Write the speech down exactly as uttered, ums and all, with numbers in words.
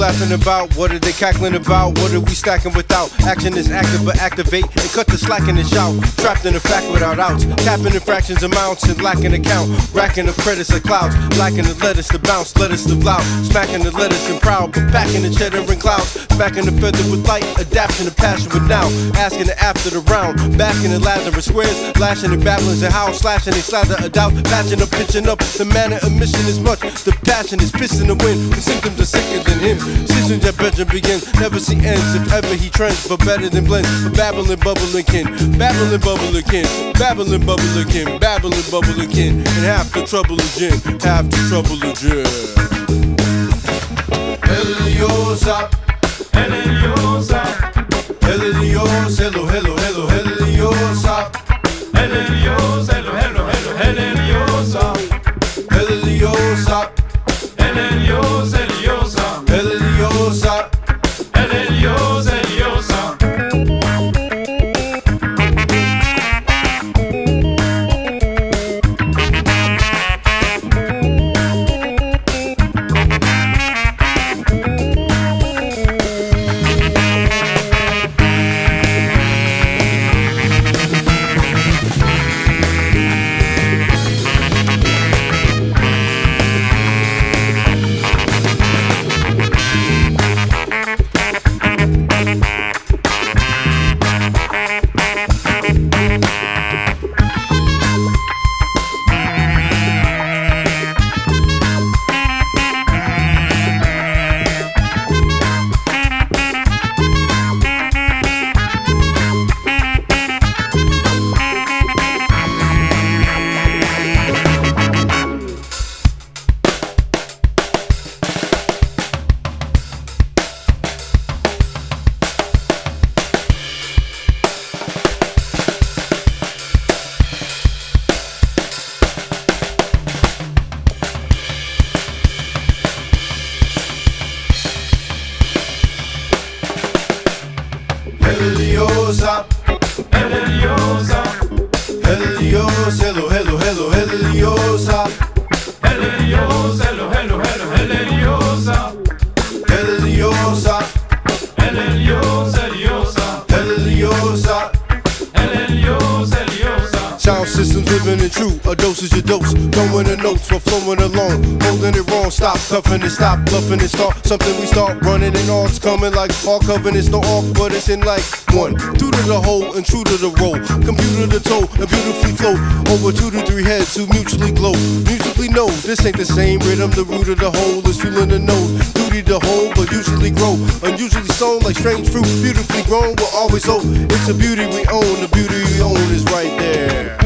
laughing about? What are they cackling about? What are we stacking without? Action is active, but activate and cut the slack and shout. Trapped in a fact without outs, tapping in fractions amounts and lacking a count. Racking the credits of clouds, lacking the letters to bounce, letters to loud, smacking the letters and proud, but packing the cheddar and clouds, smacking the feather with light, adaption and passion with now, asking it after the round, backing the lather of squares, lashing and babblings and how, slashing and slather a doubt, patching up, pitching up. The manner of mission is much, the passion is pissing the wind. The symptoms are sicker than him. Seasons that bedroom begins, never see ends. If ever he trends, but better than blends. But babbling, bubbling kin, babbling, bubbling kin, babbling, bubbling kin, babbling, bubbling kin, and half the trouble is gin, half the trouble is gin. Heliosa, Heliosa, Helios, hello, hello, hello, Heliosa, Helios, hello, hello, hello, Heliosa, Heliosa, Helios, Heliosa, Heliosa, Helios, Heliosa. Heliosa, Heliosa, Helios, hello, hello, hello, Heliosa, Helios, hello, hello, hello, Heliosa, Heliosa, Helios, Heliosa, Heliosa, Helios, Heliosa. Sound systems living and true, a dose is your dose. Throwing the notes for flowing along, holding it wrong. Stop cuffing it, stop bluffing it, start something we start running and all. It's coming like all covenants, no off, but it's in like one. Two to the hole and true to the roll. Computer to toe and beautifully float over two to three heads who mutually glow. Musically know this ain't the same rhythm. The root of the whole is feeling the nose. Duty to hold, but usually grow. Unusually sown like strange fruit, beautifully grown. We'll always hope it's a beauty we own. The beauty we own is right there.